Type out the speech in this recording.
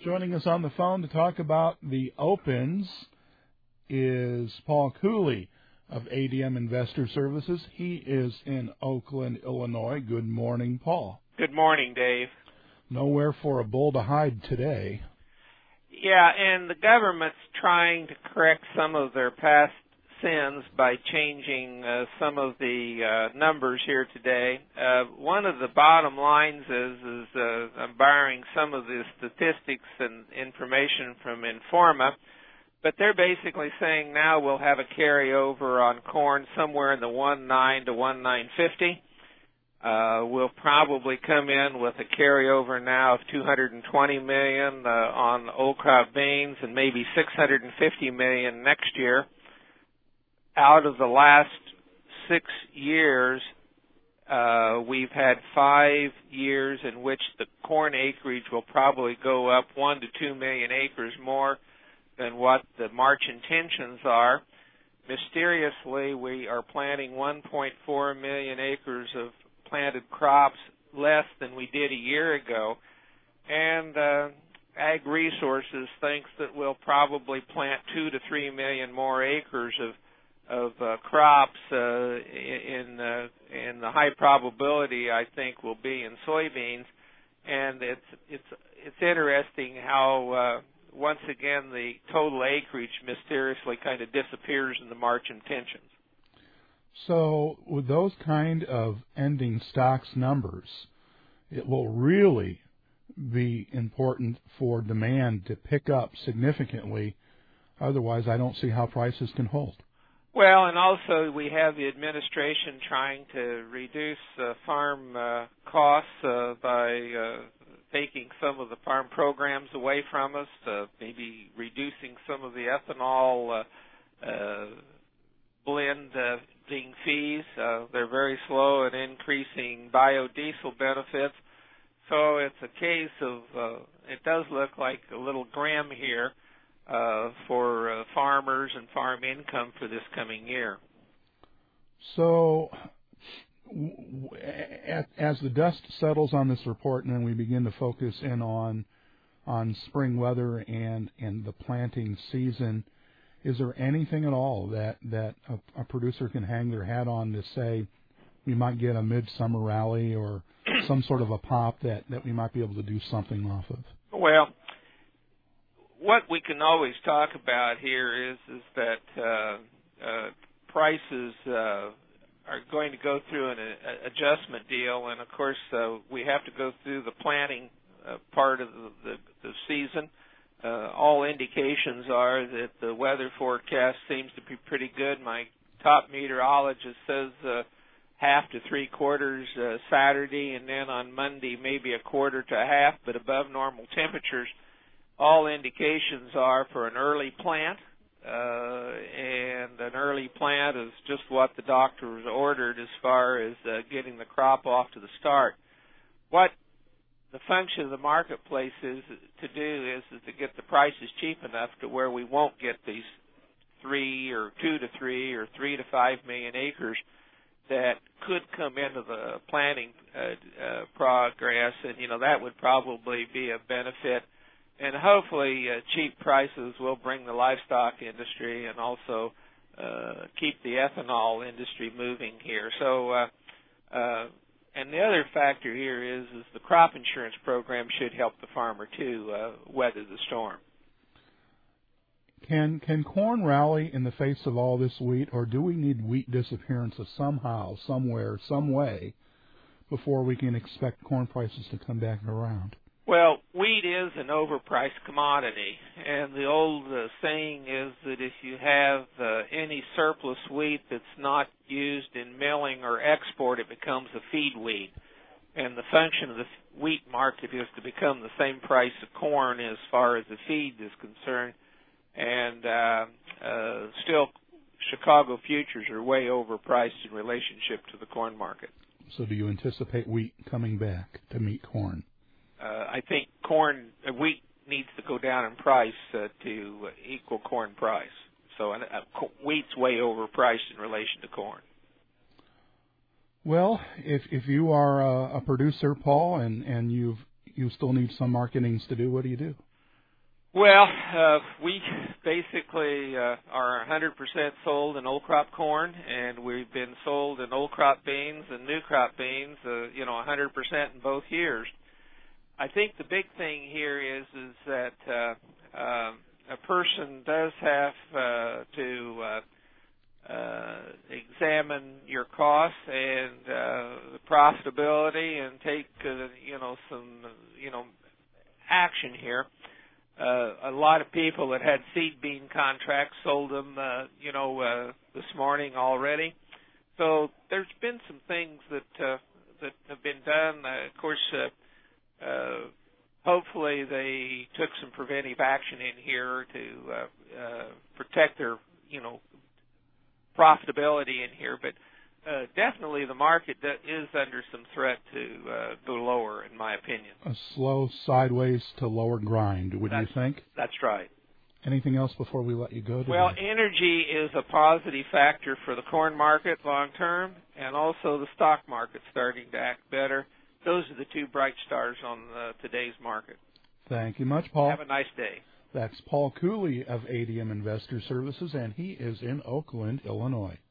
Joining us on the phone to talk about the Opens is Paul Cooley of ADM Investor Services. He is in Oakland, Illinois. Good morning, Paul. Good morning, Dave. Nowhere for a bull to hide today. Yeah, and the government's trying to correct some of their past sins by changing some of the numbers here today. One of the bottom lines is I'm borrowing some of the statistics and information from Informa, but they're basically saying now we'll have a carryover on corn somewhere in the 1.9 to 1.950. We'll probably come in with a carryover now of $220 million on old crop beans and maybe $650 million next year. Out of the last 6 years, we've had 5 years in which the corn acreage will probably go up 1 to 2 million acres more than what the March intentions are. Mysteriously, we are planting 1.4 million acres of planted crops less than we did a year ago, and Ag Resources thinks that we'll probably plant 2 to 3 million more acres of crops in the high probability I think will be in soybeans, and it's interesting how once again the total acreage mysteriously kind of disappears in the March intentions. So with those kind of ending stocks numbers, it will really be important for demand to pick up significantly. Otherwise, I don't see how prices can hold. Well, and also we have the administration trying to reduce farm costs by taking some of the farm programs away from us, maybe reducing some of the ethanol blending fees. They're very slow at increasing biodiesel benefits. So it's a case of, it does look like a little grim here for farmers and farm income for this coming year. So as the dust settles on this report and then we begin to focus in on spring weather and the planting season, is there anything at all that a producer can hang their hat on to say we might get a midsummer rally or some sort of a pop that we might be able to do something off of? Well, what we can always talk about here is that prices are going to go through an adjustment deal, and of course we have to go through the planting part of the season. All indications are that the weather forecast seems to be pretty good. My top meteorologist says half to 3/4 Saturday, and then on Monday maybe 1/4 to 1/2, but above normal temperatures. All indications are for an early plant, and an early plant is just what the doctors ordered as far as getting the crop off to the start. What the function of the marketplace is to do is to get the prices cheap enough to where we won't get these 2 to 3 or 3 to 5 million acres that could come into the planting progress, and that would probably be a benefit. And hopefully cheap prices will bring the livestock industry and also keep the ethanol industry moving here. So, and the other factor here is the crop insurance program should help the farmer too weather the storm. Can corn rally in the face of all this wheat, or do we need wheat disappearance somehow, somewhere, some way before we can expect corn prices to come back around? Well, wheat is an overpriced commodity, and the old saying is that if you have any surplus wheat that's not used in milling or export, it becomes a feed wheat. And the function of the wheat market is to become the same price of corn as far as the feed is concerned. And still, Chicago futures are way overpriced in relationship to the corn market. So do you anticipate wheat coming back to meet corn? I think wheat needs to go down in price to equal corn price. So wheat's way overpriced in relation to corn. Well, if you are a producer, Paul, and you still need some marketings to do, what do you do? Well, we basically are 100% sold in old crop corn, and we've been sold in old crop beans and new crop beans, 100% in both years. I think the big thing here is that a person does have to examine your costs and the profitability and take some action here. A lot of people that had seed bean contracts sold them this morning already. So there's been some things that have been done. Of course, hopefully they took some preventive action in here to protect their profitability in here, but definitely the market is under some threat to go lower, in my opinion. A slow sideways to lower grind, would you think? That's right. Anything else before we let you go today? Well, energy is a positive factor for the corn market long term, and also the stock market starting to act better. Those are the two bright stars on today's market. Thank you much, Paul. Have a nice day. That's Paul Cooley of ADM Investor Services, and he is in Oakland, Illinois.